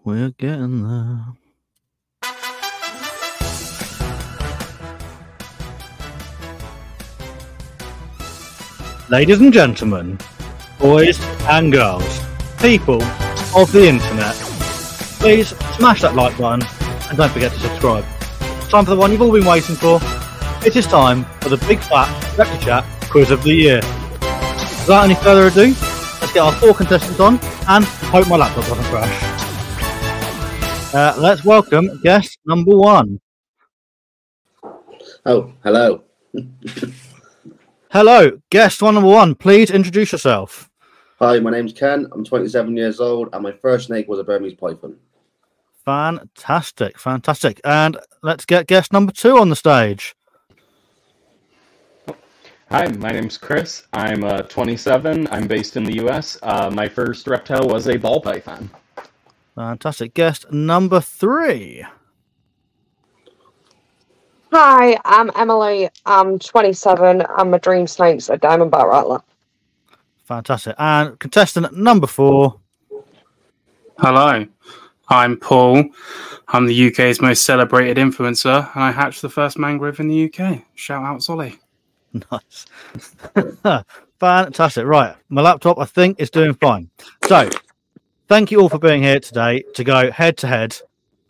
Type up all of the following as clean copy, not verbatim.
We're getting there. Ladies and gentlemen, boys and girls, people of the internet, please smash that like button and don't forget to subscribe. It's time for the one you've all been waiting for. It is time for the Big Fat Repti Chat Quiz of the Year. Without any further ado, let's get our 4 contestants on and hope my laptop doesn't crash. Let's welcome guest number 1. Oh, hello. Hello, guest number 1. Please introduce yourself. Hi, my name's Ken. I'm 27 years old, and my first snake was a Burmese python. Fantastic. And let's get guest number 2 on the stage. Hi, my name's Chris. I'm 27. I'm based in the US. My first reptile was a ball python. Fantastic. Guest number 3. Hi, I'm Emily. I'm 27. And my dream snake's a diamondback rattler. Fantastic. And contestant number 4. Hello, I'm Paul. I'm the UK's most celebrated influencer, and I hatched the first mangrove in the UK. Shout out, Solly. Nice. Fantastic. Right. My laptop, I think, is doing fine. So, thank you all for being here today to go head to head,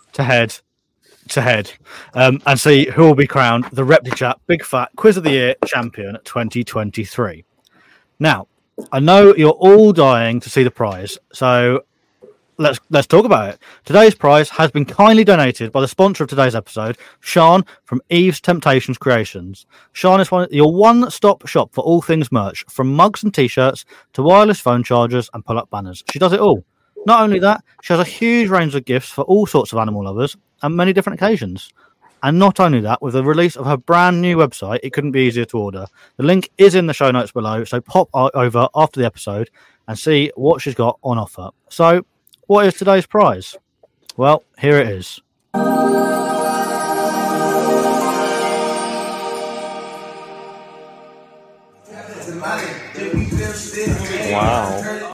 and see who will be crowned the Repti Chat Big Fat Quiz of the Year Champion 2023. Now, I know you're all dying to see the prize, so let's talk about it. Today's prize has been kindly donated by the sponsor of today's episode, Sean from Eve's Temptations Creations. Sean is your one-stop shop for all things merch, from mugs and t-shirts to wireless phone chargers and pull-up banners. She does it all. Not only that, she has a huge range of gifts for all sorts of animal lovers and many different occasions. And not only that, with the release of her brand new website, it couldn't be easier to order. The link is in the show notes below, so pop over after the episode and see what she's got on offer. So, what is today's prize? Well, here it is. Wow.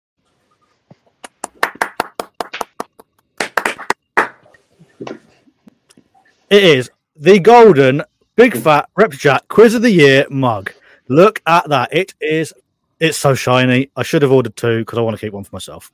It is the golden Big Fat Repti Chat Quiz of the Year mug. Look at that. It's so shiny. I should have ordered 2 because I want to keep one for myself.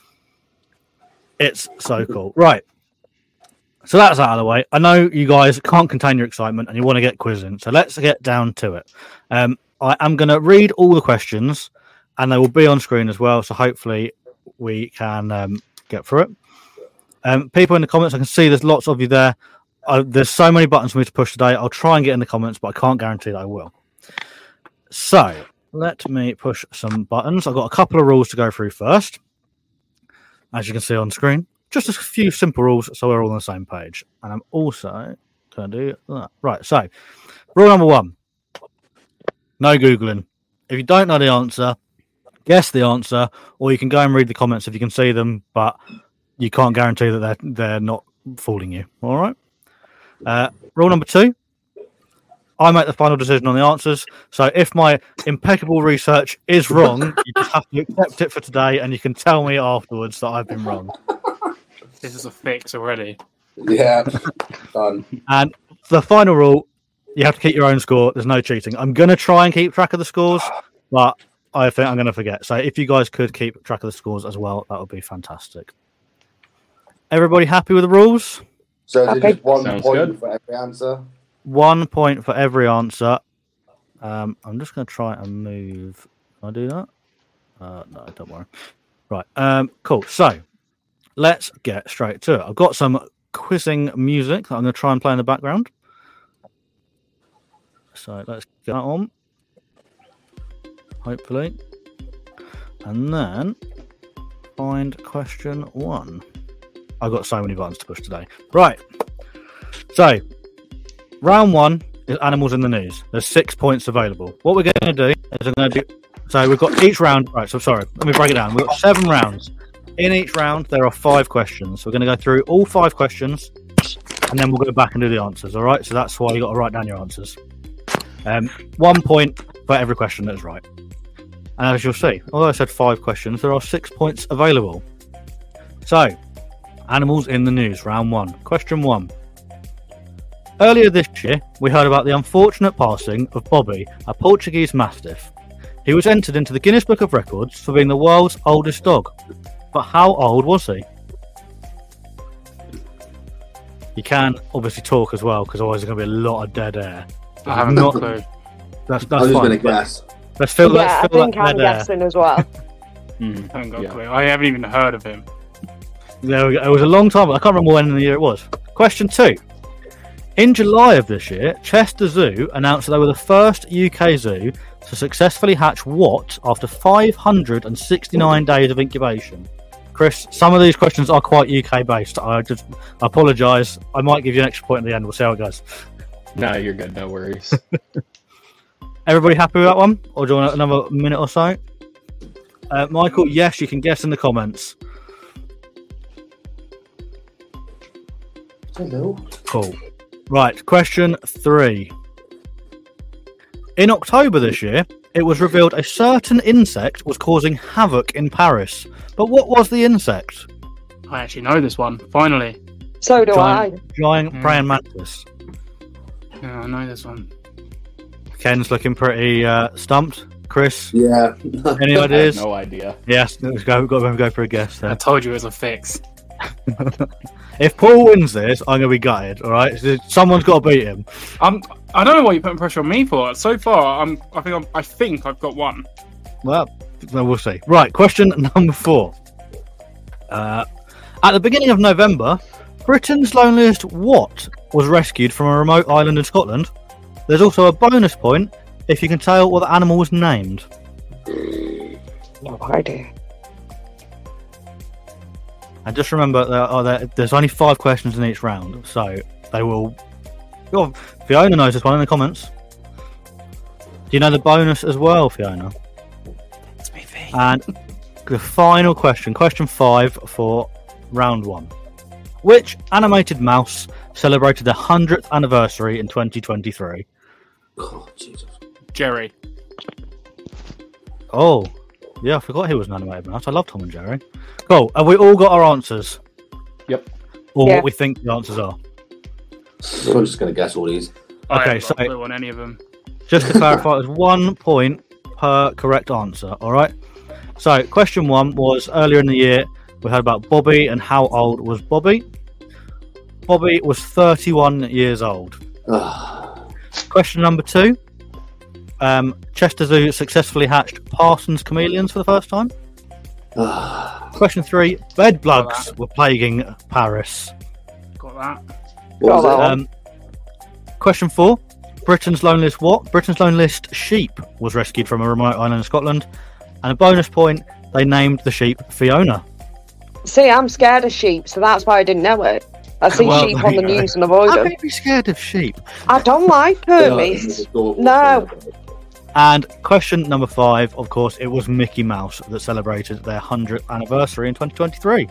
It's so cool. Right. So that's out of the way. I know you guys can't contain your excitement and you want to get quizzing. So let's get down to it. I am going to read all the questions and they will be on screen as well. So hopefully we can get through it. People in the comments, I can see there's lots of you there. There's so many buttons for me to push today. I'll try and get in the comments, but I can't guarantee that I will. So let me push some buttons. I've got a couple of rules to go through first. As you can see on screen, just a few simple rules so we're all on the same page. And I'm also going to do that. Right, so rule number 1. No Googling. If you don't know the answer, guess the answer, or you can go and read the comments if you can see them, but you can't guarantee that they're not fooling you. All right? Rule number 2. I make the final decision on the answers. So if my impeccable research is wrong, you just have to accept it for today, and you can tell me afterwards that I've been wrong. This is a fix already. Yeah, done. And the final rule, you have to keep your own score. There's no cheating. I'm going to try and keep track of the scores, but I think I'm going to forget. So if you guys could keep track of the scores as well, that would be fantastic. Everybody happy with the rules? So is it just 1 Sounds point good. for every answer? 1 point for every answer. I'm just going to try and move. Can I do that? No, don't worry. Right. Cool. So let's get straight to it. I've got some quizzing music that I'm going to try and play in the background. So let's get that on. Hopefully. And then find question 1. I've got so many buttons to push today. Right. So round 1 is animals in the news. There's 6 points available. What we're going to do is I'm going to do. So we've got each round. Right. So sorry. Let me break it down. We've got 7 rounds. In each round, there are 5 questions. We're going to go through all 5 questions, and then we'll go back and do the answers. All right. So that's why you got to write down your answers. 1 point for every question that is right. And as you'll see, although I said 5 questions, there are 6 points available. So Animals in the news, round 1. Question 1. Earlier this year, we heard about the unfortunate passing of Bobby, a Portuguese Mastiff. He was entered into the Guinness Book of Records for being the world's oldest dog. But how old was he? You can obviously talk as well, because otherwise there's going to be a lot of dead air. I haven't got a clue. That's I was fine. going to guess. Let's fill Yeah, I think that I'm dead air. guessing as well. I haven't got a clue. I haven't even heard of him. There we go. It was a long time. I can't remember when in the year it was. Question 2. In July of this year, Chester Zoo announced that they were the first UK zoo to successfully hatch what after 569 days of incubation? Chris, some of these questions are quite UK based. I apologise. I might give you an extra point at the end. We'll see how it goes. No, you're good. No worries. Everybody happy with that one? Or do you want another minute or so? Michael, yes, you can guess in the comments. Hello. Cool. Right, question 3. In October this year, it was revealed a certain insect was causing havoc in Paris. But what was the insect? I actually know this one. Finally. So do Giant praying mantis. Yeah, I know this one. Ken's looking pretty stumped. Chris, Yeah. any I have ideas? no idea. Yes, let's go. Got to go for a guess I there. told you it was a fix. If Paul wins this, I'm gonna be gutted. All right, someone's got to beat him. I don't know what you're putting pressure on me for. So far, I think I've got one. Well, we'll see. Right, question number 4. At the beginning of November, Britain's loneliest what was rescued from a remote island in Scotland? There's also a bonus point if you can tell what the animal was named. No idea. And just remember, there's only 5 questions in each round, so they will... Oh, Fiona knows this one in the comments. Do you know the bonus as well, Fiona? It's me, And the final question, question 5 for round 1. Which animated mouse celebrated their 100th anniversary in 2023? Oh, Jesus. Jerry. Oh, yeah, I forgot he was an animated mouse. I love Tom and Jerry. Cool. Have we all got our answers? Yep. Or Yeah. what we think the answers are? I'm just going to guess all these. I Okay, haven't got a so- clue on any of them. Just to clarify, there's 1 point per correct answer, alright? So, question 1 was earlier in the year, we heard about Bobby and how old was Bobby? Bobby was 31 years old. Question number 2. Chester Zoo successfully hatched Parsons chameleons for the first time. Question 3. Bed bugs were plaguing Paris. Got that. What was Oh, well. it? Question 4. Britain's loneliest what? Britain's loneliest sheep was rescued from a remote island in Scotland. And a bonus point, they named the sheep Fiona. See, I'm scared of sheep, so that's why I didn't know it. I see Well, sheep there on you the go. news and avoid How them. can you be scared of sheep? I don't like Hermes. No. And question number 5, of course, it was Mickey Mouse that celebrated their 100th anniversary in 2023.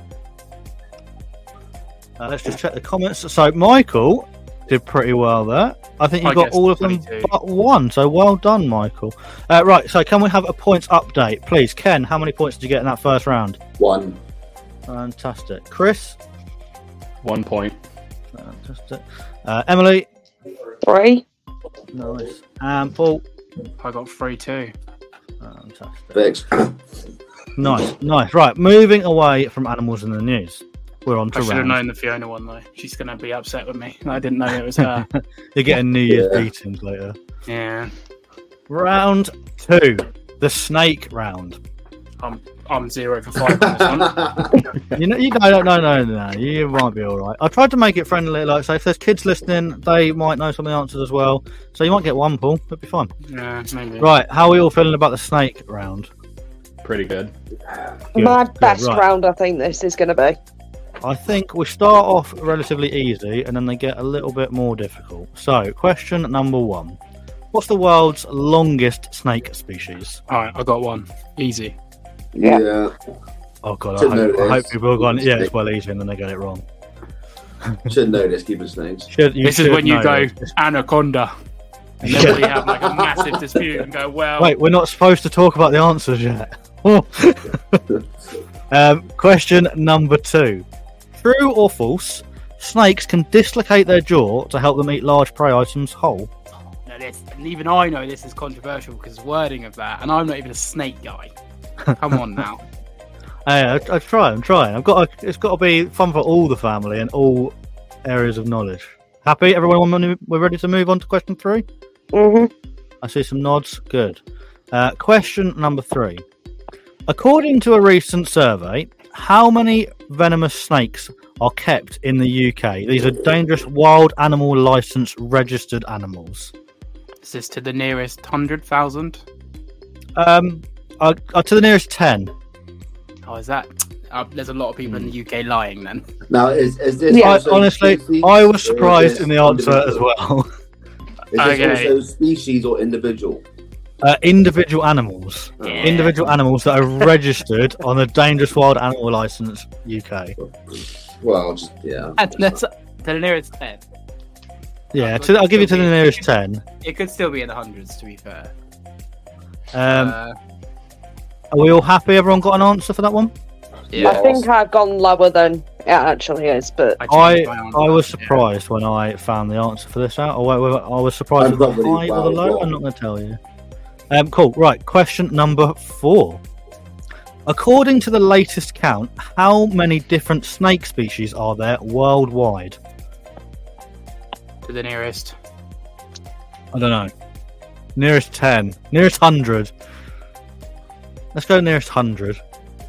Let's just check the comments. So, Michael did pretty well there. I think you I got guessed all of them 22. but 1, so well done, Michael. Right, so can we have a points update, please? Ken, how many points did you get in that first round? 1. Fantastic. Chris? 1 point. Fantastic. Emily? 3. Nice. And Paul? I got 3 too. Fantastic. Fix. Nice. Right, moving away from animals in the news. We're on to I should have round. known the Fiona one though. She's gonna be upset with me. I didn't know it was her. You're getting New Year's Yeah. beatings later. Yeah. Round 2, the snake round. I'm 0 for 5 on this one. No, you might be all right. I tried to make it friendly, like so. If there's kids listening, they might know some of the answers as well. So you might get 1, Paul. It'll be fine. Yeah, maybe. Right, how are we all feeling about the snake round? Pretty good. My Good, best right. round, I think this is going to be. I think we start off relatively easy, and then they get a little bit more difficult. So, question number 1: what's the world's longest snake species? Alright, I got 1. Easy. Yeah. Oh god, Should I know hope this. people have gone. Yeah, it's well easy, and then they get it wrong. Should know this, keeping snakes. This is when you know go this. anaconda. And then we have like a massive dispute and go, well, Wait, we're not supposed to talk about the answers yet. Question number 2: True or false? Snakes can dislocate their jaw to help them eat large prey items whole. Now this, and even I know this is controversial because wording of that, and I'm not even a snake guy. Come on now. I'm trying. It's got to be fun for all the family and all areas of knowledge. Happy? Everyone, we're ready to move on to question 3? Mhm. I see some nods. Good. Question number 3. According to a recent survey, how many venomous snakes are kept in the UK? These are dangerous wild animal licence registered animals. Is this to the nearest 100,000? To the nearest 10. Oh, is that? There's a lot of people in the UK lying then. Now, is this Yeah. also Honestly, species, I was or is surprised this in the answer as individual? well. Is this Okay. also species or individual? Individual animals. Yeah. Individual animals that are registered on the Dangerous Wild Animal Licence UK. Well, just, yeah. And that's to the nearest 10. Yeah, I'll give you to the nearest 10. It could still be in the hundreds, to be fair. Are we all happy? Everyone got an answer for that one? Yeah. I think I've gone lower than it actually is, but changed my answer, I was yeah. surprised when I found the answer for this out. I was surprised I'm with the not really high or the well low. wrong. I'm not going to tell you. Cool. Right. Question number 4. According to the latest count, how many different snake species are there worldwide? To the nearest. I don't know. Nearest 10. Nearest 100. Let's go nearest 100.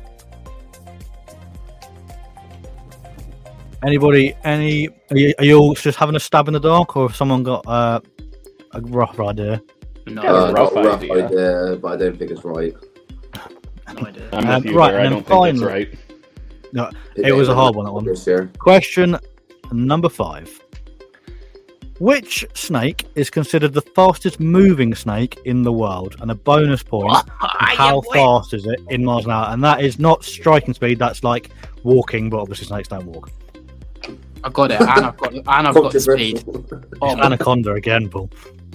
Anybody? Are you all just having a stab in the dark, or have someone got a rough idea? No, Yeah. Got a rough rough idea. idea, but I don't think it's right. no idea. I'm with you right, there. I and don't then think it's finally- right. It was a hard one, that one. This year. Question number 5. Which snake is considered the fastest moving snake in the world? And a bonus point, how fast is it in miles an hour? And that is not striking speed, that's like walking, but obviously snakes don't walk. I got it, and I've got the speed. It's Anaconda again, Paul.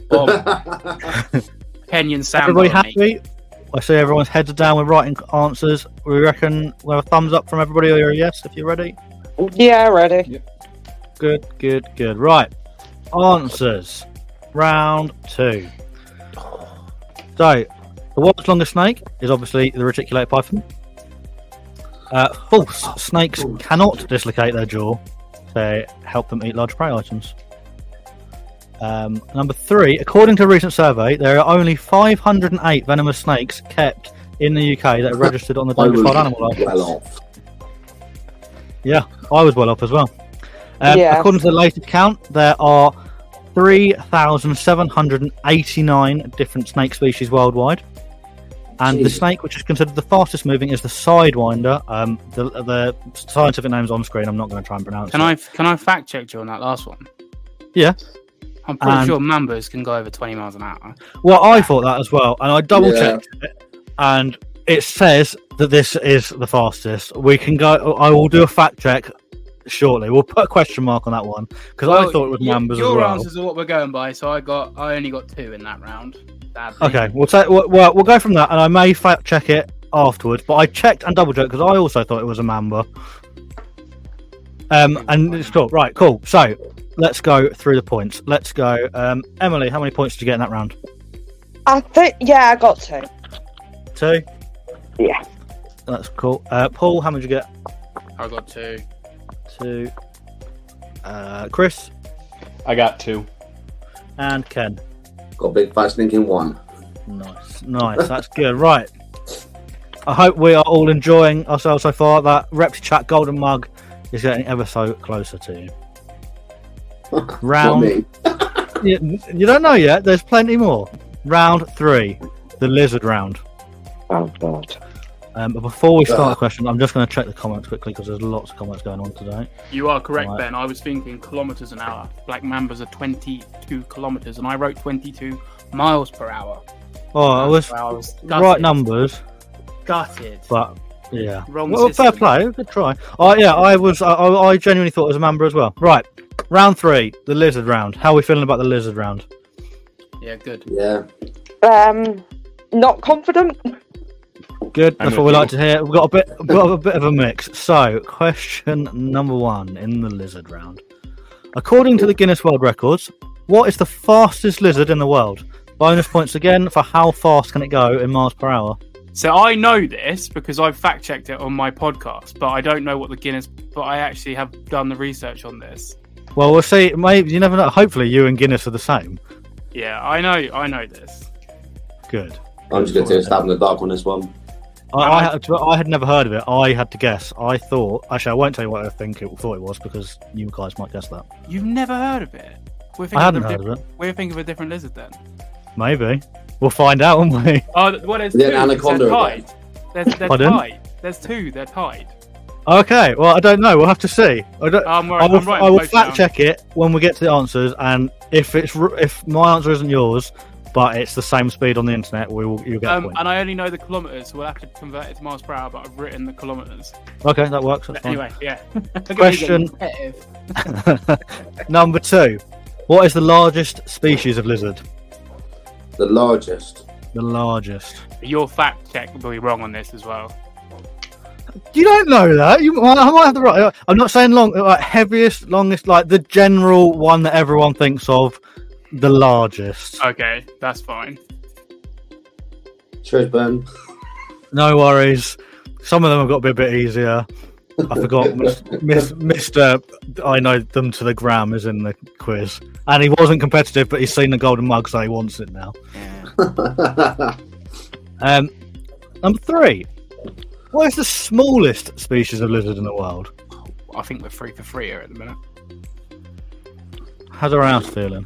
Kenyan Sambo. Everybody mate. happy? I see everyone's heads are down with writing answers. We reckon we'll have a thumbs up from everybody, or a yes if you're ready. yeah, ready. Good. Right. Answers. Round 2. So, the world's longest snake is obviously the reticulated python. False. Snakes cannot dislocate their jaw to help them eat large prey items. Number 3. According to a recent survey, there are only 508 venomous snakes kept in the UK that are registered on the I Dangerous was Wild Animal Licence. well off. Yeah, I was well off as well. Yeah. According to the latest count, there are 3,789 different snake species worldwide. And the Jeez. snake, which is considered the fastest moving, is the Sidewinder. The scientific name's on screen. I'm not going to try and pronounce Can it. I fact check you on that last one? Yeah. I'm pretty And- sure mambas can go over 20 miles an hour. Well, I thought that as well, and I double Yeah. checked it, and it says that this is the fastest. We can go. I will do a fact check shortly. We'll put a question mark on that one because I thought it was Mambas as Your well. answers are what we're going by, so I only got 2 in that round. Sadly. Okay, we'll go from that, and I may fact check it afterwards. But I checked and double checked because I also thought it was a Mamba. And it's cool. Right, cool. So let's go through the points. Let's go. Emily, how many points did you get in that round? I think, yeah, I got 2. 2. Yeah. That's cool. Paul, how many did you get? I got 2. 2. Chris I got 2. and Ken. Got a big fat stinking 1. Nice. That's good. Right. I hope we are all enjoying ourselves so far. That ReptiChat Golden Mug is getting ever so closer to you. Not Round. me. You don't know yet. There's plenty more. Round 3, the lizard round. Oh, God. But before we start the question, I'm just going to check the comments quickly because there's lots of comments going on today. You are correct, Right. Ben. I was thinking kilometers an hour. Black mambas are 22 kilometers, and I wrote 22 miles per hour. Oh, I was gutted. right numbers, Gutted. but yeah. Wrong Well, fair system. play. Good try. Oh yeah, I was. I genuinely thought it was a Mamba as well. Right. Round 3, the lizard round. How are we feeling about the lizard round? Yeah, good. Yeah. Not confident. Good. I'm That's what with we you. like to hear. We've got a bit of a mix. So, question number 1 in the lizard round. According to the Guinness World Records, what is the fastest lizard in the world? Bonus points again for how fast can it go in miles per hour? So I know this because I've fact checked it on my podcast, but I don't know what the Guinness. But I actually have done the research on this. Well, we'll see. Maybe you never know. Hopefully, you and Guinness are the same. Yeah, I know this. Good. I'm just going to take a stab in the dark on this one. I had never heard of it. I had to guess. I thought. Actually, I won't tell you what I thought it was because you guys might guess that. You've never heard of it? I hadn't heard of it. We're thinking of a different lizard then. Maybe. We'll find out, won't we? Oh, well, there's Yeah, two. anaconda They're again. tied. They're Pardon? tied. There's two. They're tied. Okay. Well, I don't know. We'll have to see. I will fact check it when we get to the answers, and if my answer isn't yours, but it's the same speed on the internet, you'll get a point. And I only know the kilometers, so we'll have to convert it to miles per hour. But I've written the kilometers. Okay, that works. That's fine. Anyway, yeah. Question number 2. What is the largest species of lizard? The largest. The largest. Your fact check will be wrong on this as well. You don't know that. I might have the right. I'm not saying long, like heaviest, longest, like the general one that everyone thinks of. The largest. Okay, that's fine. Cheers, Ben. No worries. Some of them have got to be a bit easier. I forgot. Mr. I know them to the gram is in the quiz, and he wasn't competitive, but he's seen the golden mug, so he wants it now. Yeah. Number 3. What is the smallest species of lizard in the world? I think we're 3 for 3 here at the minute. How's everyone else feeling?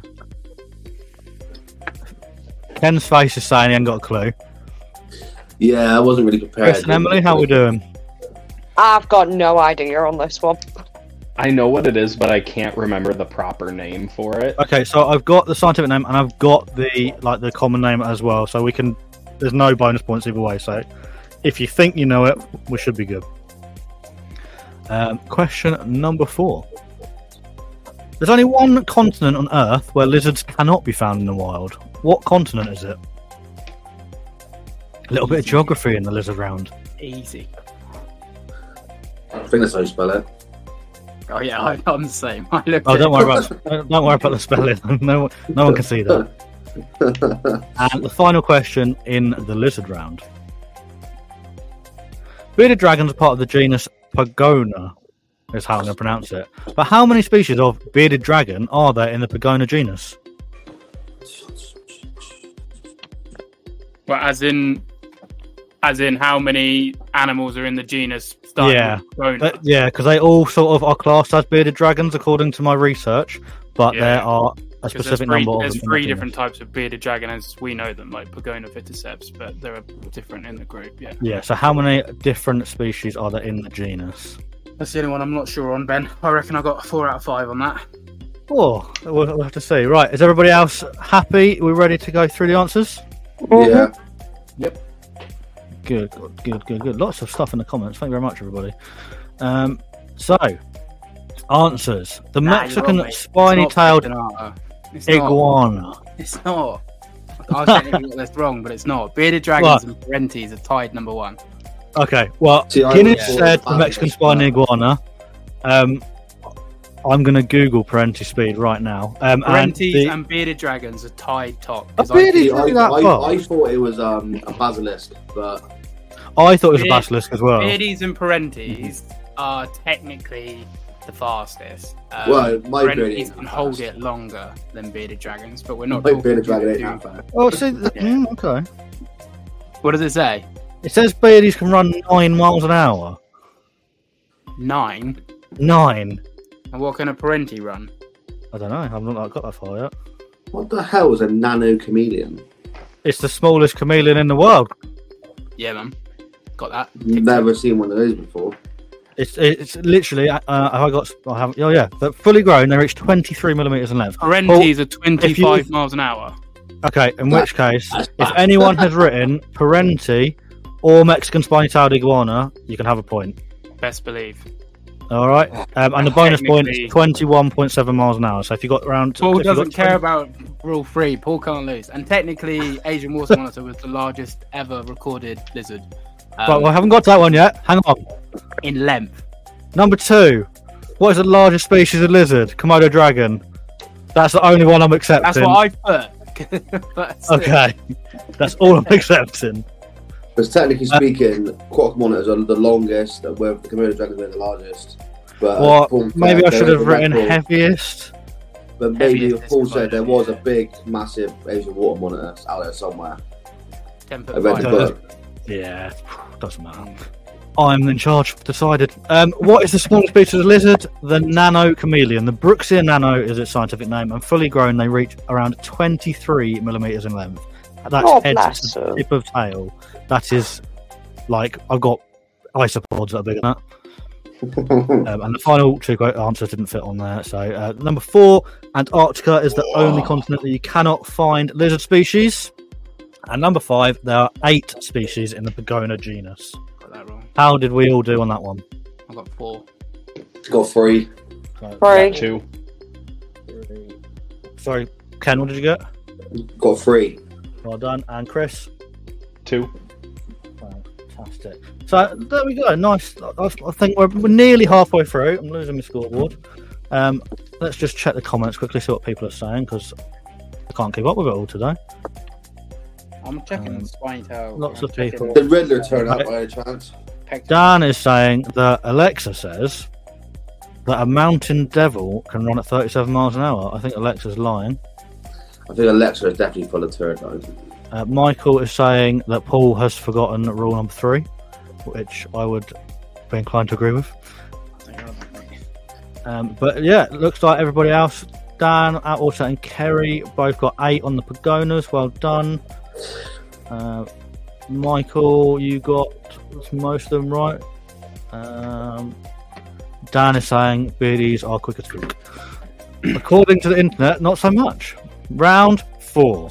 Ken's face is saying he ain't got a clue. Yeah, I wasn't really prepared. Chris and Emily, how we doing? I've got no idea on this one. I know what it is, but I can't remember the proper name for it. Okay, so I've got the scientific name and I've got the common name as well. So we can. There's no bonus points either way. So if you think you know it, we should be good. Question number 4. There's only one continent on Earth where lizards cannot be found in the wild. What continent is it? A little bit of geography in the lizard round. Easy. I think that's how you spell it. Oh yeah, I'm the same. I looked Oh, at don't worry about the spelling. No one can see that. And the final question in the lizard round. Bearded dragons are part of the genus Pogona, is how I'm going to pronounce it. But how many species of bearded dragon are there in the Pogona genus? Well, as in how many animals are in the genus? Yeah, yeah, because they all sort of are classed as bearded dragons according to my research, but there are a specific number of them. There's 3 different types of bearded dragon as we know them, like Pogona viticeps, but they're different in the group. Yeah. Yeah. So how many different species are there in the genus? That's the only one I'm not sure on, Ben. I reckon I got 4 out of 5 on that. Oh, we'll have to see. Right, is everybody else happy? We're ready to go through the answers? Yeah. Yep. Good. Lots of stuff in the comments. Thank you very much, everybody. So, answers. The Mexican spiny-tailed iguana. It's not. I was saying got this wrong, but it's not. Bearded dragons and Parentes are tied number 1. Okay, well, See, Guinness said the Mexican spiny iguana. I'm going to Google Parenti speed right now. Parentes and bearded dragons are tied top. A bearded dragon that far? I thought it was a basilisk, but I thought it was a basilisk as well. Beardies and Parentes are technically the fastest. Well, my Parentes can hold it longer than bearded dragons, but we're not. my bearded dragon ain't that fast. Oh, see, okay. What does it say? It says beardies can run 9 miles an hour. 9. 9. And what can a Parenti run? I don't know. I've not got that far yet. What the hell is a nano chameleon? It's the smallest chameleon in the world. Yeah, man. Got that. Never seen one of those before. It's literally. But fully grown, they reach 23 millimeters in length. Parentes are 25 miles an hour. Okay, in which case, if anyone has written Parenti or Mexican spiny-tailed iguana, you can have a point. Best believe. All right, and the bonus point is 21.7 miles an hour. So if you got around, Paul doesn't care about rule 3. Paul can't lose. And technically, Asian water monitor was the largest ever recorded lizard. But we haven't got to that one yet. Hang on. In length. Number 2. What is the largest species of lizard? Komodo dragon. That's the only one I'm accepting. That's what I put. But still. Okay. That's all I'm accepting. Because technically speaking, quokka monitors are the longest, where the Komodo dragons are the largest. But What? Maybe I should have written heaviest. But maybe Heaviest Paul is said there Komodo, was yeah. a big, massive Asian water monitor out there somewhere. 10 I read the Okay. book. Yeah, doesn't matter. I'm in charge. Decided. What is the smallest species of lizard? The nano chameleon. The Brooksia nano is its scientific name, and fully grown, they reach around 23 millimeters in length. That's Oh, head bless to the them. tip of tail. That is like I've got isopods that are bigger than that. And the final 2 answers didn't fit on there. So number 4, Antarctica is the only continent that you cannot find lizard species. And number 5, there are 8 species in the Pagona genus. Got that wrong. How did we all do on that one? I got 4. Got 3. Right. 2. Sorry, Ken, what did you get? Got 3. Well done. And Chris? 2. Fantastic. So there we go. Nice. I think we're nearly halfway through. I'm losing my scoreboard. Let's just check the comments quickly, see what people are saying, because I can't keep up with it all today. I'm checking Spiny Tail. Lots I'm of checking people. Did Riddler turn up by any chance? Peg- Dan is saying that Alexa says that a mountain devil can run at 37 miles an hour. I think Alexa's lying. I think Alexa is definitely full of turd. Michael is saying that Paul has forgotten rule number 3, which I would be inclined to agree with. But yeah, it looks like everybody else, Dan, also and Kerry, both got 8 on the Pagonas. Well done. Michael, you got most of them right. Dan is saying beardies are quicker to cook. According to the internet, not so much. Round 4.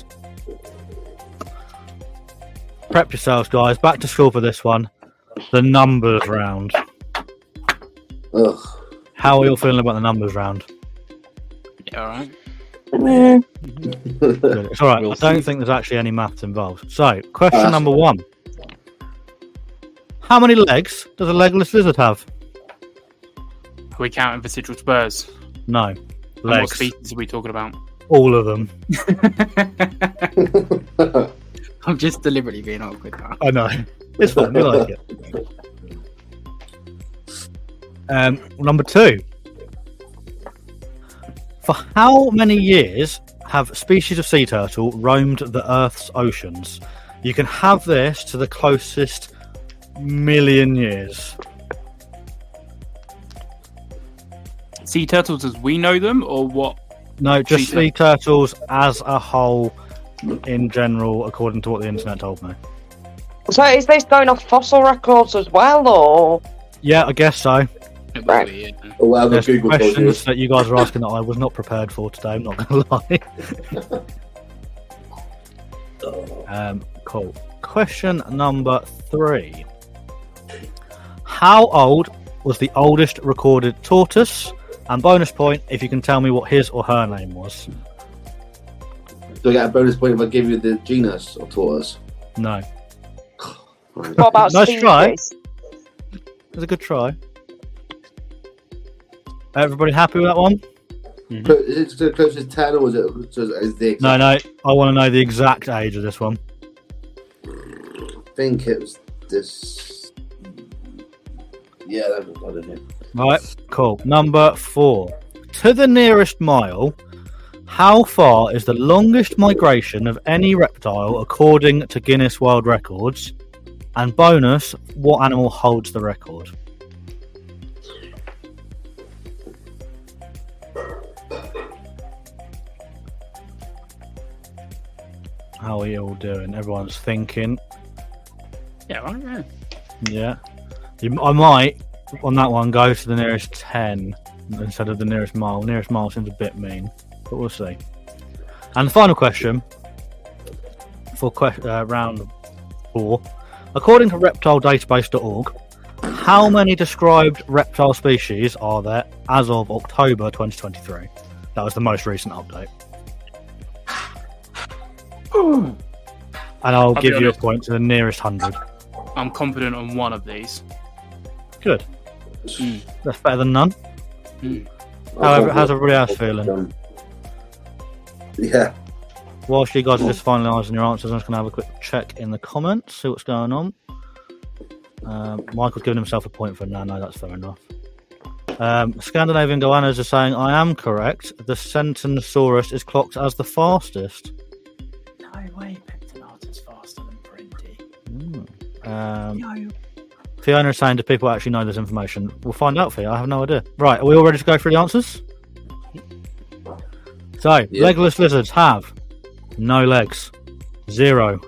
Prep yourselves, guys. Back to school for this one. The numbers round. Ugh. How are you all feeling about the numbers round? Yeah, alright. Mm. Good. It's all right. We'll I don't see. think there's actually any maths involved. So, question That's number fine. 1. How many legs does a legless lizard have? Are we counting vestigial spurs? No. And what Legs. species are we talking about? All of them. I'm just deliberately being awkward now. I know. It's fun. We like it. Number 2. For how many years have species of sea turtle roamed the Earth's oceans? You can have this to the closest million years. Sea turtles as we know them, or what? No, just Sea sea turtles as a whole in general, according to what the internet told me. So is this going off fossil records as well, or? Yeah, I guess so. It will Right. be, yeah. Or whatever There's Google told you. questions that you guys are asking that I was not prepared for today, I'm not going to lie. Cool. Question number 3. How old was the oldest recorded tortoise? And bonus point if you can tell me what his or her name was. Do I get a bonus point if I give you the genus or tortoise? No. Right. What about Nice try. species? It was a good try. Everybody happy with that one? Is it the closest 10 or is it is the exact? No, I want to know the exact age of this one. I think it was this. Yeah, that was I don't know. Right, cool. Number 4. To the nearest mile, how far is the longest migration of any reptile according to Guinness World Records? And bonus, what animal holds the record? How are you all doing? Everyone's thinking. Yeah, right, yeah. Yeah. I might, on that one, go to the nearest 10 instead of the nearest mile. Nearest mile seems a bit mean, but we'll see. And the final question for round 4. According to reptiledatabase.org, how many described reptile species are there as of October 2023? That was the most recent update. And I'll be give you a honest. point to the nearest 100. I'm confident on one of these. Good. Mm. That's better than none. Mm. How's everybody else feeling? Yeah. Whilst you guys are just finalising your answers, I'm just going to have a quick check in the comments, see what's going on. Michael's giving himself a point for no, that's fair enough. Scandinavian Goannas are saying, I am correct. The Centenosaurus is clocked as the fastest. No way, Pectinata's faster than Printy. No. Fiona is saying, do people actually know this information? We'll find out for you. I have no idea. Right, are we all ready to go through the answers? So, legless lizards have no legs. 0.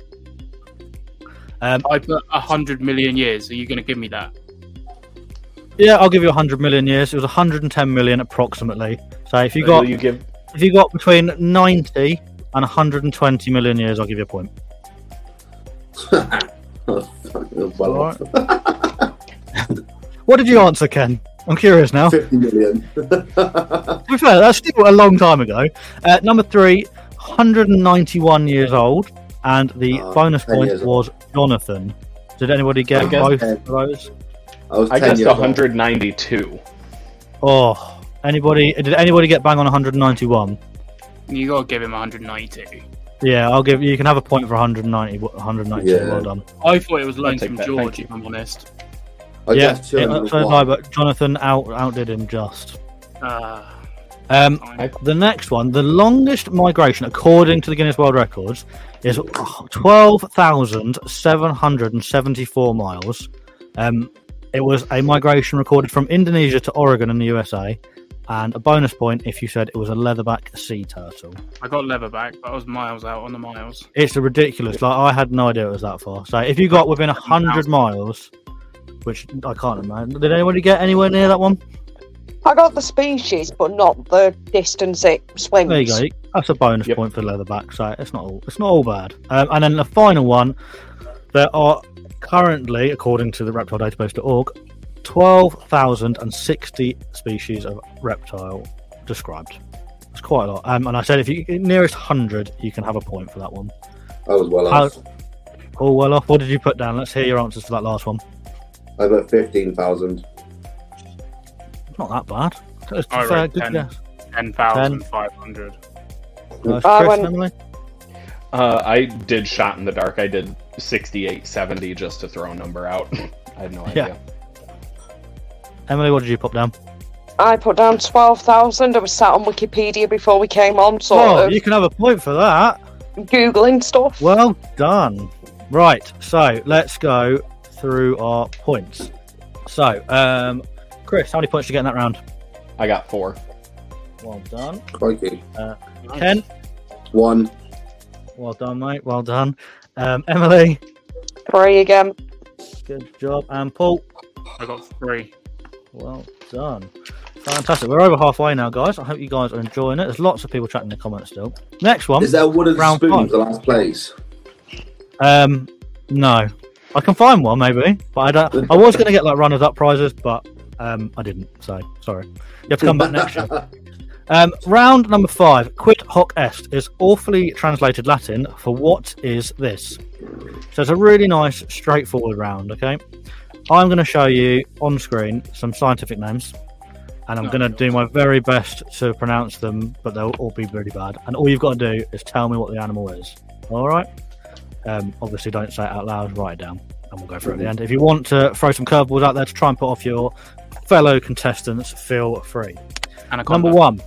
I put 100 million years. Are you going to give me that? Yeah, I'll give you 100 million years. It was 110 million approximately. So if you got between 90 and 120 million years, I'll give you a point. Well, What did you answer, Ken? I'm curious now. 50 million. To be fair, that's still a long time ago. Number 3, 191 years old, and the bonus 10 point years was Jonathan. Did anybody get both of those? I guessed 192. Oh, did anybody get bang on 191? You got to give him 192. Yeah, I'll give you. You can have a point for 192. Yeah. Well done. I thought it was Lonesome that, George, thank you. if I'm honest. I Yeah, guessed so did 201. I, but Jonathan outdid him just. The next one, the longest migration according to the Guinness World Records is 12,774 miles. It was a migration recorded from Indonesia to Oregon in the USA, and a bonus point if you said it was a leatherback sea turtle. I got leatherback, but I was miles out on the miles. It's ridiculous. Like, I had no idea it was that far. So if you got within 100 miles, which I can't imagine, did anybody get anywhere near that one? I got the species, but not the distance it swims. There you go. That's a bonus point for leatherback. So it's not all bad. And then the final one, there are currently, according to the reptiledatabase.org, 12,060 species of reptile described. It's quite a lot. And I said if you nearest 100, you can have a point for that one. I was well off. All well off. What did you put down? Let's hear your answers for that last one. I got 15,000. Not that bad. It's I fair, read good 10. guess. 10,500. Chris, went- Emily? I did shot in the dark. I did 6870 just to throw a number out. I had no idea. Emily, what did you pop down? I put down 12,000. I was sat on Wikipedia before we came on, You can have a point for that. Googling stuff. Well done. Right, so let's go through our points. So, Chris, how many points did you get in that round? I got 4. Well done. Crikey. Ken? 1. Well done, mate. Well done. Emily? 3 again. Good job. And Paul? I got 3. Well done. Fantastic. We're over halfway now, guys. I hope you guys are enjoying it. There's lots of people chatting in the comments still. Next one. Is there a wooden round spoon 5. for last place? No. I can find one maybe, but I don't. I was going to get like runners-up prizes, but I didn't. So sorry. You have to come back next year. Round number 5. Quid hoc est is awfully translated Latin for what is this? So it's a really nice, straightforward round. Okay. I'm going to show you on screen some scientific names, and I'm going to do my very best to pronounce them, but they'll all be really bad. And all you've got to do is tell me what the animal is. All right. Obviously, don't say it out loud. Write it down, and we'll go through it at the end. If you want to throw some curveballs out there to try and put off your fellow contestants, feel free. Anaconda. Number 1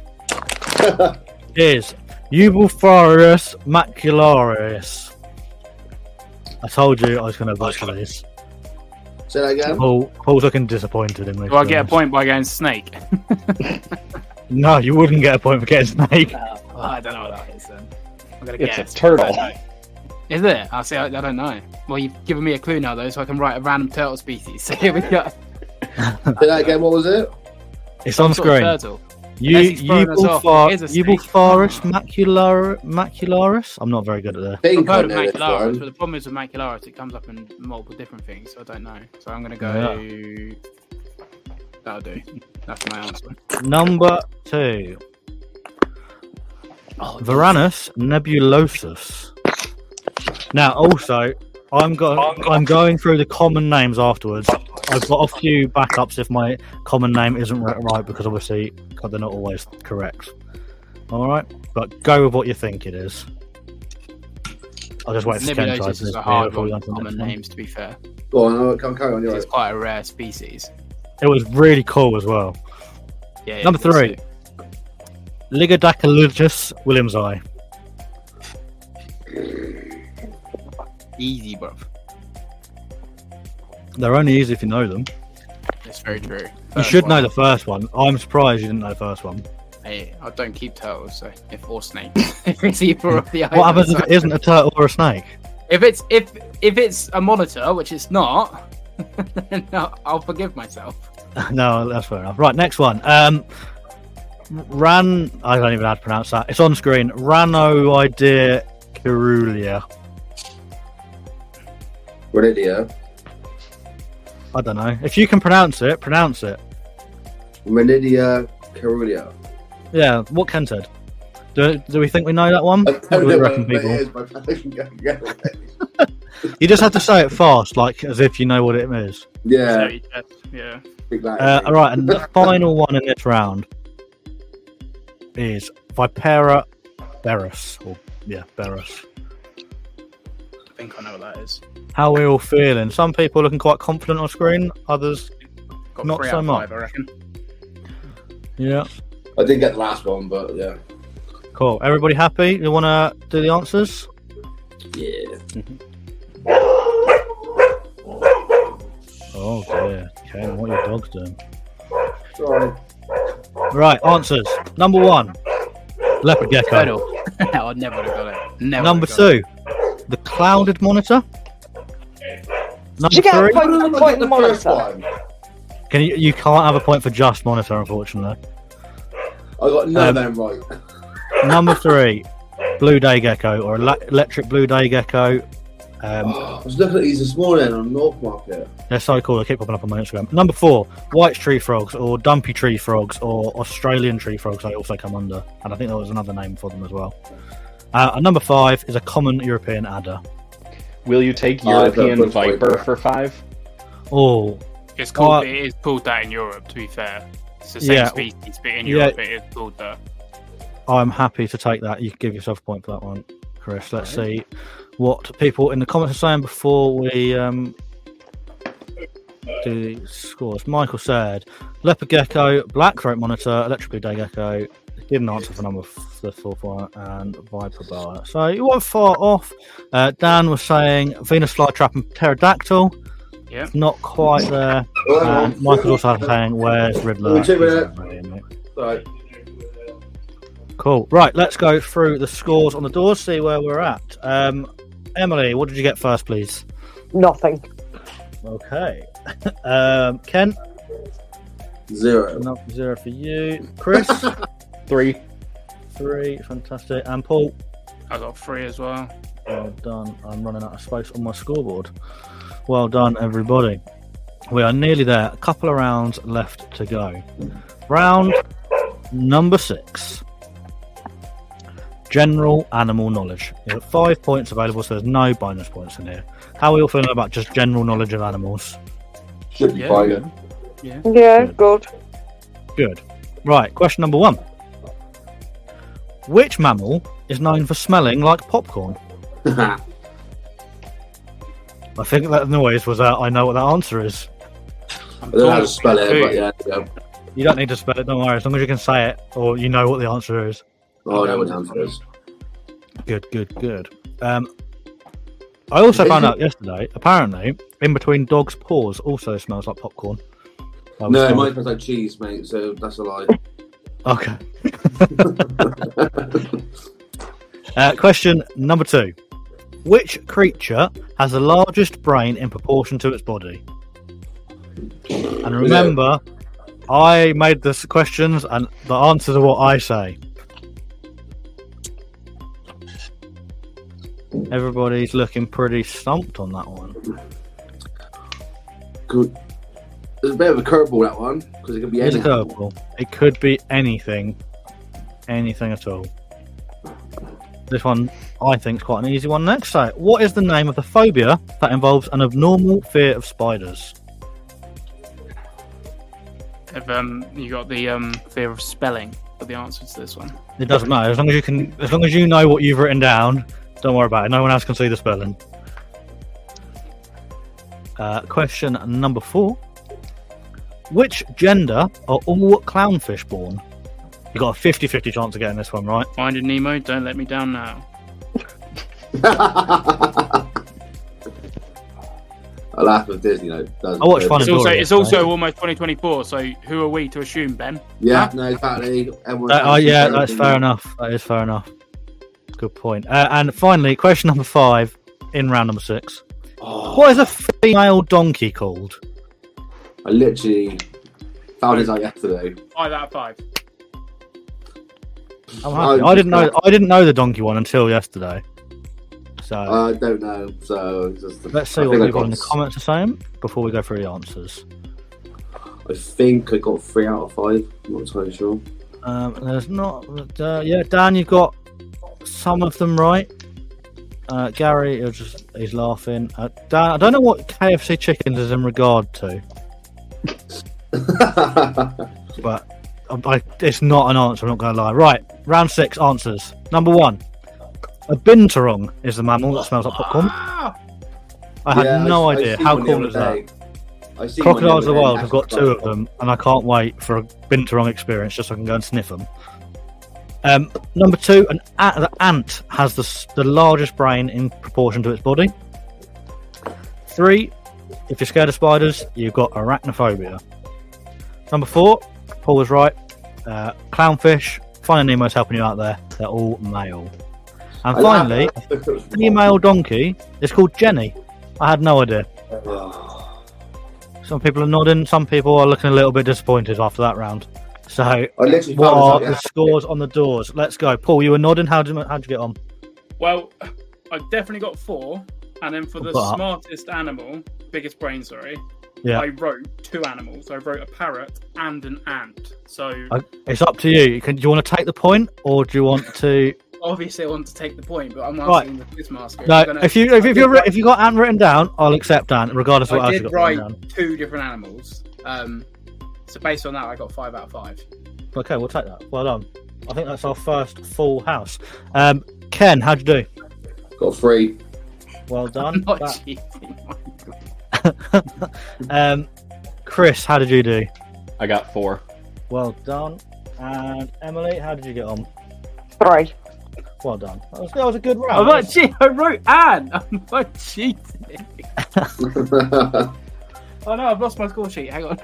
is Eublepharis macularis. I told you I was going to butcher this. Say that again? Paul's looking disappointed in me. Do I get a point by getting snake? No, you wouldn't get a point for getting snake. I don't know what that is then. I'm gonna It's guess. a turtle. Is it? I see. I don't know. Well, you've given me a clue now, though, so I can write a random turtle species. So here we go. Say that again, what was it? It's on Some sort of screen. turtle. Unless he's throwing us off, it is a snake. Eublepharis macularis. I'm not very good at that. I've Think heard I of know this macularis, one. but the problem is with macularis, it comes up in multiple different things, so I don't know. So I'm going to go... That'll do. That's my answer. Number 2. Varanus nebulosus. Now, also, I'm going through the common names afterwards. I've got a few backups if my common name isn't right, because obviously they're not always correct. All right, but go with what you think it is. I'll just wait for Ken to Nibinotus is a hard one for common names, to be fair. Go on, come carry on. It's quite a rare species. It was really cool as well. Yeah. Number 3, Ligodactylogus williamsi. Easy, bruv. They're only easy if you know them. That's very true. You should know the first one. I'm surprised you didn't know the first one. Hey, I don't keep turtles, so or snakes. If it's either of the What happens if it isn't a turtle or a snake? If it's a monitor, which it's not, then I'll forgive myself. No, that's fair enough. Right, next one. I don't even know how to pronounce that. It's on screen. Ranoidea caerulea. Ranidia. I don't know. If you can pronounce it, pronounce it. Ranidia caerulea. Yeah, what Ken said. Do we think we know that one? I What don't do we know reckon, what it people? is, but I can get away. You just have to say it fast, like as if you know what it is. Yeah. Yeah. Exactly. All right, and the final one in this round is Vipera berus. Berus. I think I know what that is. How are we all feeling? Some people looking quite confident on screen, others Got not 3 so out of much. 5, I reckon. Yeah. I didn't get the last one, but yeah. Cool. Everybody happy? You want to do the answers? Yeah. Oh dear. Okay, what are your dogs doing? Sorry. Right, answers. Number 1, leopard gecko. Turtle. I never would have got it. Never Number would've got it. 2, the clouded monitor. Number Did you get a 3, point the monitor? one. you can't have a point for just monitor, unfortunately. I got none of them right. Number 3, blue day gecko or electric blue day gecko. I was looking at these this morning on North Market. They're so cool. They keep popping up on my Instagram. Number 4, white tree frogs or dumpy tree frogs or Australian tree frogs. They also come under, and I think there was another name for them as well. And number 5 is a common European adder. Will you take Oh, European that's right Viper there. for 5? Oh, It's called. What? It is called that in Europe. To be fair, it's the same Yeah. species, but in Yeah. Europe it is called that. I'm happy to take that. You can give yourself a point for that one, Chris. Let's see what people in the comments are saying before we do the scores. Michael said leopard gecko, black throat monitor, electric blue day gecko. Didn't answer for the fourth one, and Viper bar. So you weren't far off. Dan was saying Venus flytrap and pterodactyl. Yeah. Not quite there. And Michael's also saying where's Riddler? Wait, 2 He's minutes. not ready, mate. Right. Cool. Right, let's go through the scores on the doors, see where we're at. Emily, what did you get first, please? Nothing. Okay. Ken? 0. Not 0 for you. Chris? 3. 3. Fantastic. And Paul? I got 3 as well. Well done. I'm running out of space on my scoreboard. Well done, everybody. We are nearly there. A couple of rounds left to go. Round number 6. General animal knowledge. You have 5 points available, so there's no bonus points in here. How are we all feeling about just general knowledge of animals? Should be Yeah, fine. Good. Yeah, good. Good. Right, question number 1. Which mammal is known for smelling like popcorn? I think that noise was I know what that answer is. I don't know how to spell it, but yeah. Yeah. You don't need to spell it, don't worry, as long as you can say it or you know what the answer is. Oh, I know what the answer is. Good. I also found out yesterday, apparently, in between dogs' paws also smells like popcorn. I was No, told. mine smells like cheese, mate, so that's a lie. Okay. Question number 2. Which creature has the largest brain in proportion to its body? And remember, I made the questions and the answers are what I say. Everybody's looking pretty stumped on that one. Good. There's a bit of a curveball, that one, because it could be Here's a anything. curveball. It could be anything. Anything at all. This one, I think, is quite an easy one next. So, what is the name of the phobia that involves an abnormal fear of spiders? Have you got the fear of spelling for the answer to this one? It doesn't matter as long as you can. As long as you know what you've written down, don't worry about it. No one else can see the spelling. Question number 4: which gender are all clownfish born? You got a 50-50 chance of getting this one right. Finding Nemo, don't let me down now. I laugh at Disney. I watch Finding Dory. It's also almost 2024. So who are we to assume, Ben? Yeah, Huh? no, exactly. Yeah, that's fair enough. That is fair enough. Good point. And finally, question number 5 in round number 6. What is a female donkey called? I literally found this out yesterday. 5 out of 5. I'm happy. I didn't know the donkey one until yesterday. So I don't know. So let's see what people in the comments are saying before we go through the answers. I think I got 3 out of 5. I'm not entirely sure. There's not. Yeah, Dan, you've got some of them right. Gary, he's laughing. Dan, I don't know what KFC chickens is in regard to, but it's not an answer. I'm not going to lie. Right, round 6 answers. Number 1. A binturong is the mammal that smells like popcorn. I had no idea. How cool is that? Crocodiles of the Wild have got 2 of them, and I can't wait for a binturong experience just so I can go and sniff them. Number 2, the ant has the largest brain in proportion to its body. 3, if you're scared of spiders, you've got arachnophobia. Number 4, Paul was right. Clownfish, Finding Nemo's helping you out there. They're all male. And finally, female donkey is called Jenny. I had no idea. Some people are nodding, some people are looking a little bit disappointed after that round. So, what are the scores on the doors? Let's go. Paul, you were nodding. How'd you get on? Well, I definitely got 4. And then for the smartest animal, biggest brain, sorry, yeah. I wrote 2 animals. I wrote a parrot and an ant. So it's up to you. Do you want to take the point, or do you want to? Obviously, I want to take the point, but I'm asking the quizmaster. No, if you got ant written down, I'll accept ant, regardless of what else you got written down. I did write 2 different animals. So based on that, I got 5 out of 5. Okay, we'll take that. Well done. I think that's our first full house. Ken, how'd you do? Got 3. Well done. I'm not cheating. Chris, how did you do? I got 4. Well done. And Emily, how did you get on? 3. Well done. That was a good round. I'm not cheating. I wrote Anne. I'm not cheating. Oh no, I've lost my score sheet. Hang on.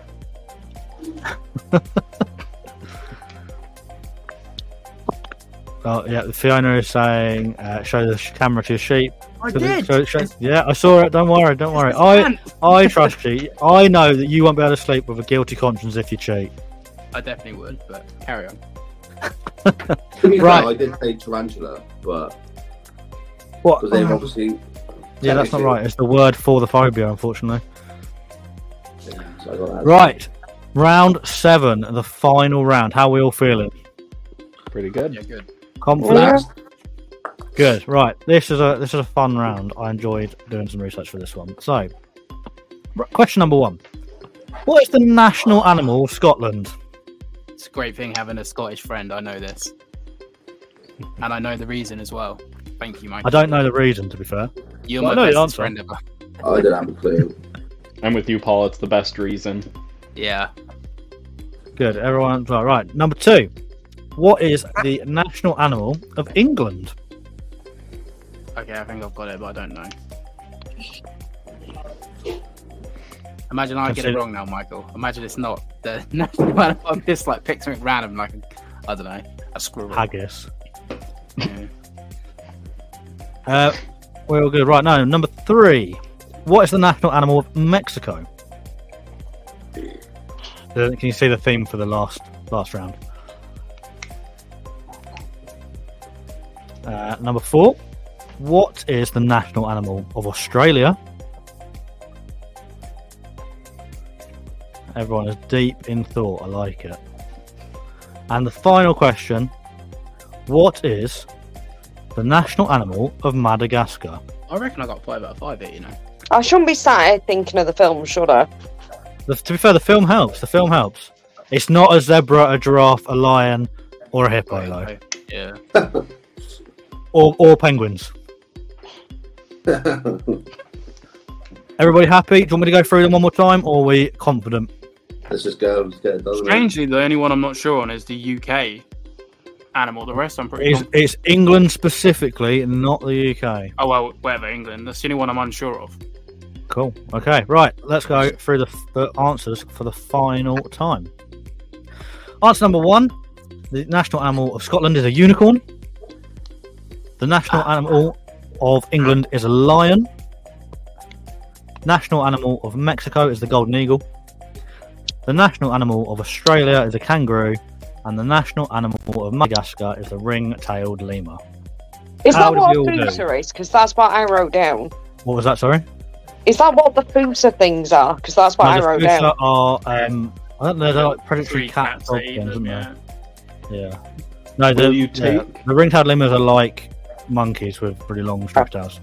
Oh yeah, Fiona is saying, "Show the camera to your sheep." I did. Yeah, I saw it. Don't worry. I trust you. I know that you won't be able to sleep with a guilty conscience if you cheat. I definitely would, but carry on. Right. I did say tarantula, but what? they've obviously. Yeah, that's not right. It's the word for the phobia, unfortunately. Yeah, so I got that. Right, round 7, the final round. How are we all feeling? Pretty good. Yeah, good. Confident? Good. Right. This is a fun round. I enjoyed doing some research for this one. So, question number 1: what is the national animal of Scotland? It's a great thing having a Scottish friend. I know this, and I know the reason as well. Thank you, Mike. I don't know the reason, to be fair. You're Well, I my know the best answer. friend ever. I don't have a clue. I'm with you, Paul. It's the best reason. Yeah. Good. Everyone's right. Number 2: what is the national animal of England? Okay, I think I've got it, but I don't know. Imagine I get it wrong now, Michael. Imagine it's not the national animal. I'm just like pick something random, like I don't know, a squirrel. Haggis. Yeah. We're all good. Right now, number 3: what is the national animal of Mexico? Can you see the theme for the last round? Number 4: what is the national animal of Australia? Everyone is deep in thought. I like it. And the final question: what is the national animal of Madagascar? I reckon I got 5 out of 5 here, you know. I shouldn't be sat here thinking of the film, should I? To be fair, the film helps. The film helps. It's not a zebra, a giraffe, a lion, or a hippo, though. Yeah. Or penguins. Everybody happy? Do you want me to go through them one more time, or are we confident? Let's just go. Let's get it done. Strangely, the only one I'm not sure on is the UK animal. The rest I'm pretty confident. It's England specifically, not the UK. Oh, well, whatever, England. That's the only one I'm unsure of. Cool. Okay, right. Let's go through the answers for the final time. Answer number 1. The national animal of Scotland is a unicorn. The national animal of England is a lion. National animal of Mexico is the golden eagle. The national animal of Australia is a kangaroo. And the national animal of Madagascar is the ring-tailed lemur. Is How that did what we a all do? fusa is? Because that's what I wrote down. What was that, sorry? Is that what the fusa things are? Because that's what I No, the wrote fusa down. are, I don't know, they're like predatory Three cat cats dog that eat things, them, aren't yeah. they? Yeah. No, Will you take? the ring-tailed lemurs are like monkeys with really long striped tails.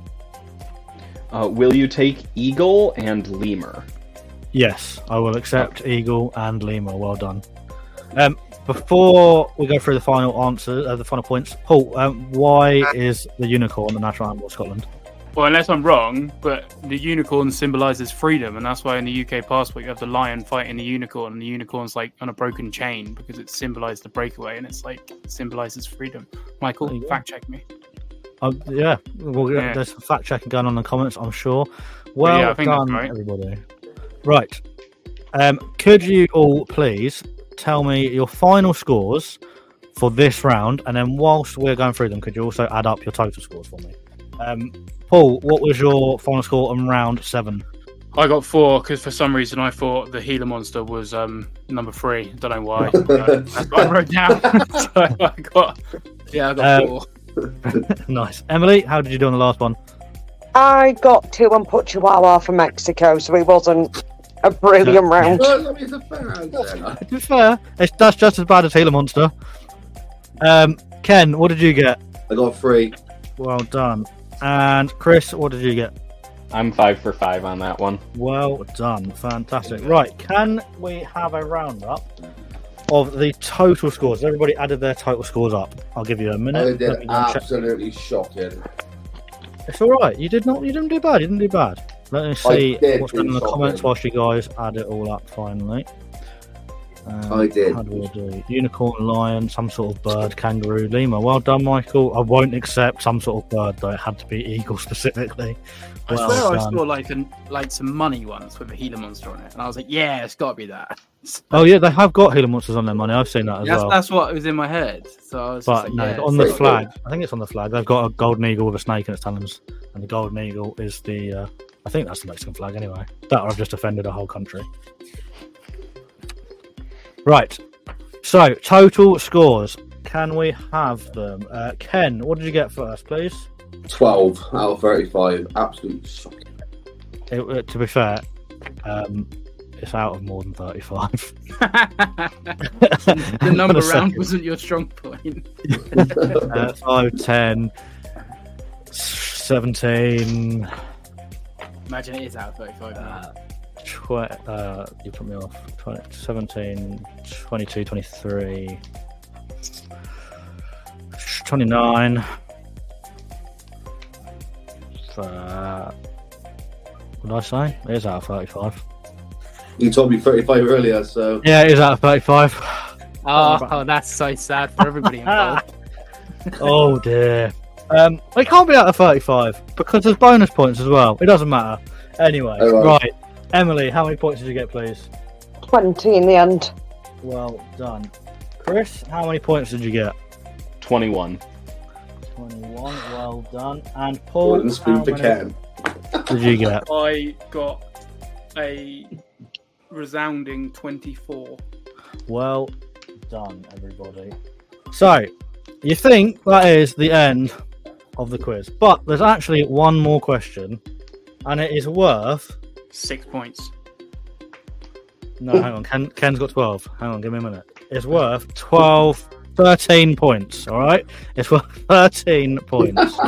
Will you take eagle and lemur? Yes, I will accept eagle and lemur. Well done. Before we go through the final answers, the final points, Paul, why is the unicorn the national animal of Scotland? Well, unless I'm wrong, but the unicorn symbolises freedom, and that's why in the UK passport you have the lion fighting the unicorn, and the unicorn's like on a broken chain because it symbolised the breakaway, and it's like symbolises freedom. Michael, There you go. fact check me. Yeah, well, Yeah. there's some fact checking going on in the comments, I'm sure. Well yeah, I think that's done, right. everybody. Right. Could you all please tell me your final scores for this round, and then whilst we're going through them, could you also add up your total scores for me? Paul, what was your final score on round 7? I got 4 because for some reason I thought the Gila monster was number 3. Don't know why. That's what I wrote down. So I got Yeah, I got 4. Nice. Emily, how did you do on the last one? I got 2 and put Chihuahua for Mexico, so it wasn't a brilliant round. Well, that means a fair answer. To be fair, that's just as bad as Gila monster. Ken, what did you get? I got 3. Well done. And Chris, what did you get? I'm 5 for 5 on that one. Well done. Fantastic. Right, can we have a roundup of the total scores? Everybody added their total scores up. I'll give you a minute. I Let me did go and check. absolutely shocking. It's all right. You didn't do bad. You didn't do bad. Let me see did what's going on in the do comments something. whilst you guys add it all up finally. I did. How do we do? Unicorn, lion, some sort of bird, kangaroo, lemur. Well done, Michael. I won't accept some sort of bird though. It had to be eagle specifically. I Well swear I done. saw like some money once with a Gila monster on it, and I was like, yeah, it's got to be that. Oh yeah, they have got Gila monsters on their money. I've seen that as That's, well. that's what was in my head. So I was But just no, like, yeah, on the pretty flag, I think it's on the flag. They've got a golden eagle with a snake in its talons, and the golden eagle is the. I think that's the Mexican flag anyway. That or I've just offended a whole country. Right. So total scores. Can we have them? Ken, what did you get first, please? 12 out of 35. Absolutely shocking. To be fair, it's out of more than 35. the number round wasn't your strong point. 5, 10, 17. Imagine it is out of 35 now. You put me off. 20, 17, 22, 23, 29. What did I say? It is out of 35. You told me 35 earlier, so Yeah, it is out of 35. Oh, that's so sad for everybody involved. Oh dear. It can't be out of 35 because there's bonus points as well. It doesn't matter. Anyway, Oh, right. Emily, how many points did you get, please? 20 in the end. Well done. Chris, how many points did you get? 21. 21. Well done. And Paul, golden spoon how for many Ken. did you get? I got a resounding 24. Well done, everybody. So, you think that is the end of the quiz, but there's actually one more question, and it is worth. 6 points. No, hang on. Ken's got 12. Hang on, give me a minute. It's worth 12 13 points. All right, it's worth 13 points.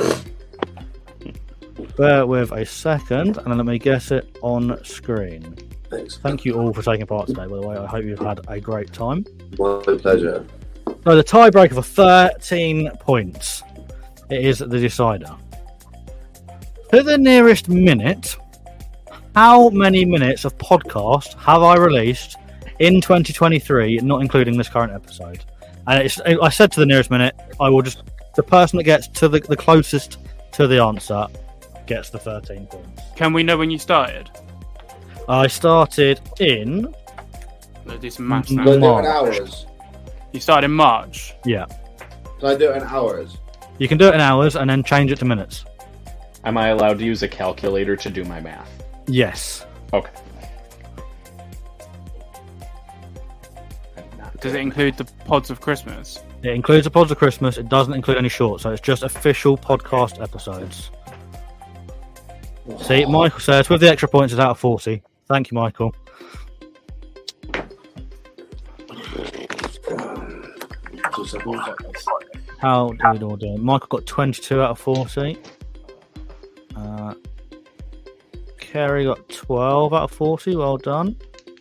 Bear with a second, and then let me guess it on screen. Thanks. Thank you all for taking part today. By the way, I hope you've had a great time. My pleasure. So the tiebreaker for 13 points. It is the decider. To the nearest minute, how many minutes of podcast have I released in 2023, not including this current episode? And I said to the nearest minute, I will just, the person that gets to the closest to the answer gets the 13 points. Can we know when you started? I started in... Let's do some maths Can I now. do it in March. hours? You started in March. Yeah. Can I do it in hours? You can do it in hours and then change it to minutes. Am I allowed to use a calculator to do my math? Yes. Okay. Does it include the pods of Christmas? It includes the pods of Christmas. It doesn't include any shorts, so it's just official podcast episodes. See, Michael says with the extra points it's out of 40. Thank you, Michael. How did we all do? Michael got 22 out of 40. Kerry got 12 out of 40. Well done.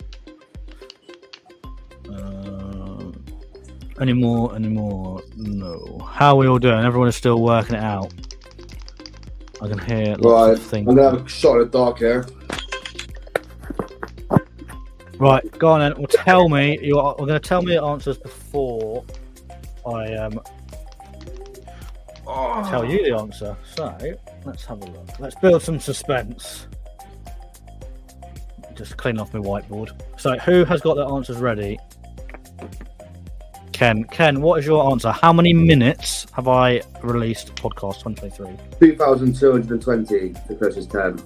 Any more? No. How are we all doing? Everyone is still working it out. I can hear lots Right, of things. I'm gonna have a shot in the dark here. Right, go on then. Well, tell me. We're going to tell me your answers before I tell you the answer. So let's have a look. Let's build some suspense. Just clean off my whiteboard. So who has got their answers ready? Ken, what is your answer? How many minutes have I released podcast 2023? 2,220 to closest 10.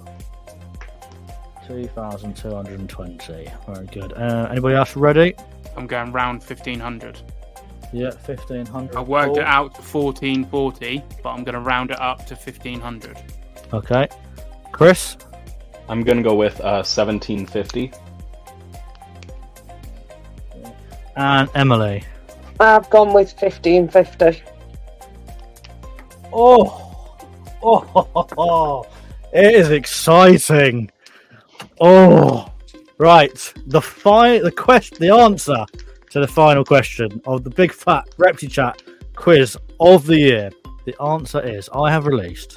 2,220. Very good. Anybody else ready? I'm going round 1,500. Yeah, 1,500. I worked it out to 1,440, but I'm going to round it up to 1,500. Okay. Chris? I'm gonna go with 1750. And Emily? I've gone with 1550. Oh, it is exciting. Oh, right. The answer to the final question of the big fat ReptiChat quiz of the year. The answer is I have released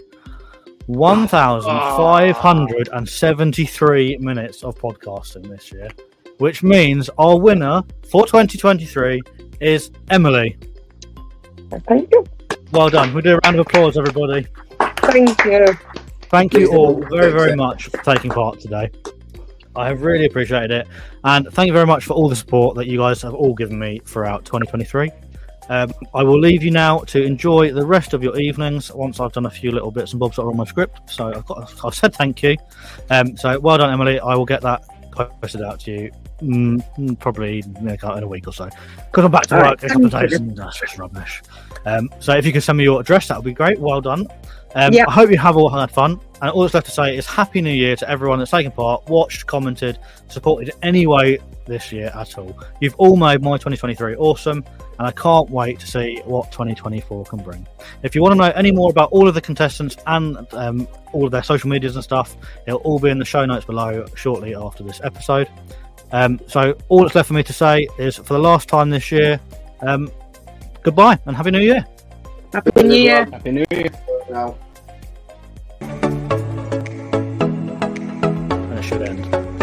1,573 minutes of podcasting this year, which means our winner for 2023 is Emily. Thank you. Well done. We'll do a round of applause, everybody. Thank you. Thank you all very, very much for taking part today. I have really appreciated it. And thank you very much for all the support that you guys have all given me throughout 2023. I will leave you now to enjoy the rest of your evenings once I've done a few little bits and bobs that are on my script. So I've said thank you. So well done, Emily. I will get that posted out to you probably in a week or so. Because I'm back to work in a couple of days and that's just rubbish. So if you can send me your address, that would be great. Well done. I hope you have all had fun. And all that's left to say is Happy New Year to everyone that's taken part, watched, commented, supported in any way this year at all. You've all made my 2023 awesome, and I can't wait to see what 2024 can bring. If you want to know any more about all of the contestants and all of their social medias and stuff, it'll all be in the show notes below shortly after this episode. So all that's left for me to say is, for the last time this year, goodbye and Happy New Year. Happy New Year. Happy New Year. Now. And it should end.